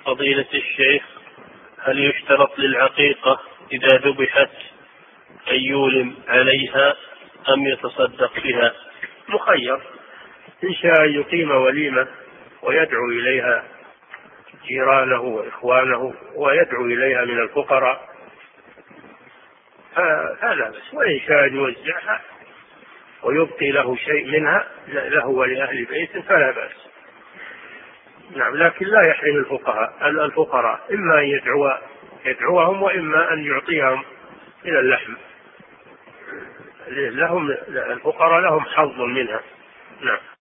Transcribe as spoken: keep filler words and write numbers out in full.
فضيلة الشيخ، هل يشترط للعقيقة إذا ذبحت أن يولم عليها أم يتصدق بها؟ مخير، إن شاء يقيم وليمة ويدعو إليها جيرانه وإخوانه ويدعو إليها من الفقراء فلا بس، وإن شاء يوزعها ويبقي له شيء منها له ولأهل بيته فلا بأس. نعم، لكن لا يحرم الفقراء الفقراء إما أن يدعو يدعوهم وإما أن يعطيهم من اللحم، لهم الفقراء لهم حظ منها. نعم.